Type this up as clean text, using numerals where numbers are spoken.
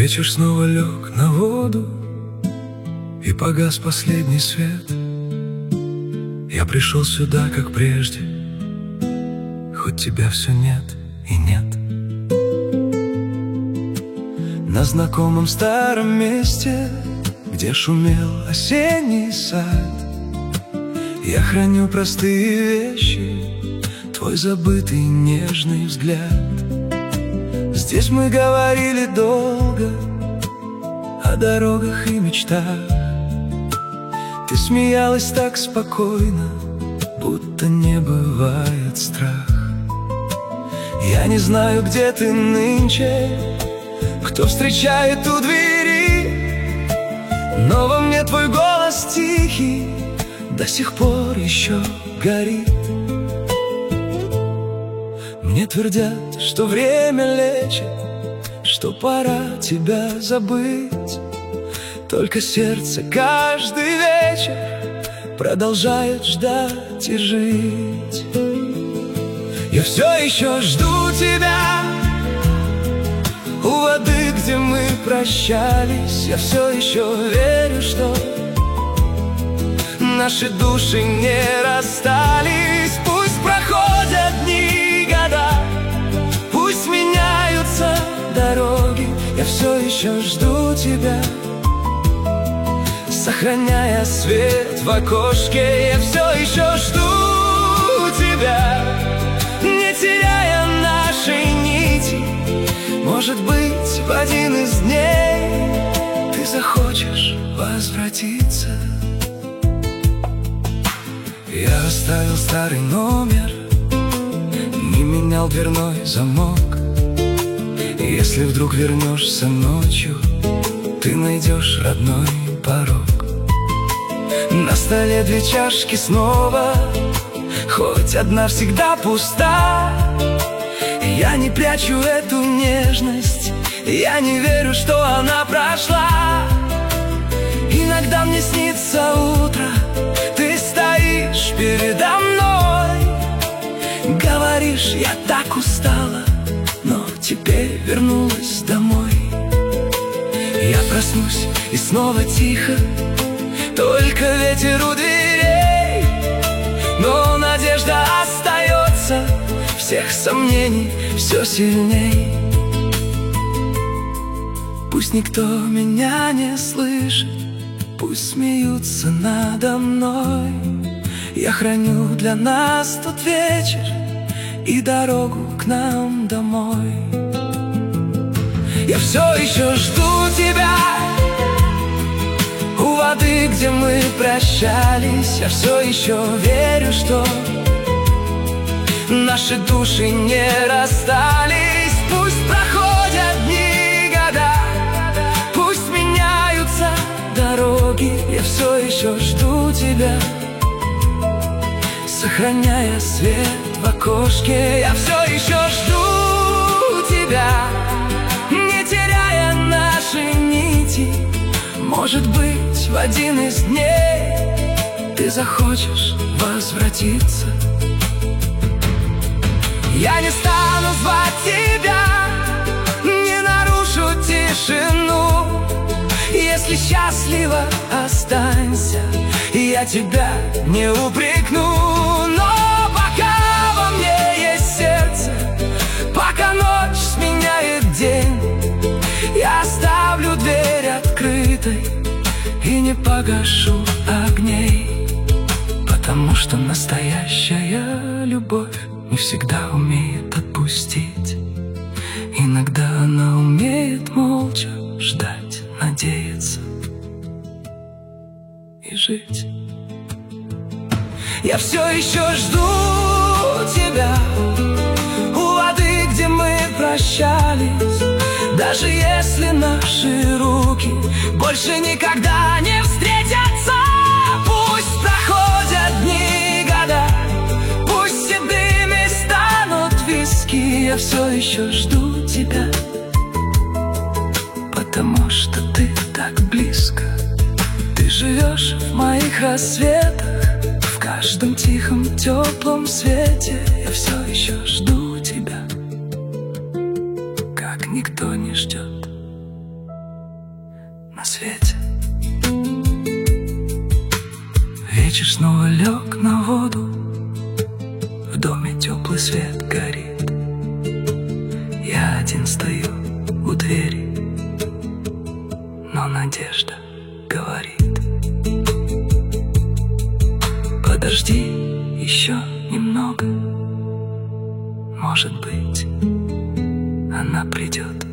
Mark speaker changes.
Speaker 1: Вечер снова лег на воду, и погас последний свет. Я пришел сюда, как прежде, хоть тебя все нет и нет. На знакомом старом месте, где шумел осенний сад, я храню простые вещи, твой забытый нежный взгляд. Здесь мы говорили долго о дорогах и мечтах. Ты смеялась так спокойно, будто не бывает страх. Я не знаю, где ты нынче, кто встречает у двери, но во мне твой голос тихий до сих пор еще горит. Мне твердят, что время лечит, что пора тебя забыть. Только сердце каждый вечер продолжает ждать и жить. Я все еще жду тебя у воды, где мы прощались. Я все еще верю, что наши души не расстались. Пусть проходят дни, года, пусть меняются дороги, я все еще жду тебя. Сохраняя свет в окошке, я все еще жду тебя. Не теряя нашей нити, может быть, в один из дней ты захочешь возвратиться. Я оставил старый номер, не менял дверной замок. Если вдруг вернешься ночью, ты найдешь родной порог. На столе 2 чашки снова, хоть одна всегда пуста. Я не прячу эту нежность, я не верю, что она прошла. Иногда мне снится утро, ты стоишь передо мной, говоришь, я так устала, но теперь вернулась домой. Я проснусь и снова тихо, только ветер у дверей, но надежда остается, всех сомнений все сильней. Пусть никто меня не слышит, пусть смеются надо мной. Я храню для нас тот вечер и дорогу к нам домой. Я все еще жду тебя у воды, где мы прощались. Я все еще верю, что наши души не расстались. Пусть проходят дни, года, пусть меняются дороги, я все еще жду тебя. Сохраняя свет в окошке, я все еще жду тебя. Не теряя наши нити, может быть, в один из дней ты захочешь возвратиться. Я не стану звать тебя, не нарушу тишину. Если счастлива, останься, я тебя не упрекну. Но пока во мне есть сердце, пока ночь сменяет день, я оставлю дверь открытой и не погашу огней. Потому что настоящая любовь не всегда умеет отпустить. Иногда она умеет молча ждать, надеяться и жить. Я все еще жду тебя у воды, где мы прощались. Даже если наши руки больше никогда не встретятся. Пусть проходят дни, года, пусть седыми станут виски, я все еще жду тебя. Потому что ты так близко, ты живешь в моих рассветах, в каждом тихом теплом свете. Я все еще жду тебя, как никто не ждет. доме теплый свет горит. Я один стою у двери, но надежда говорит: подожди еще немного, может быть, она придет.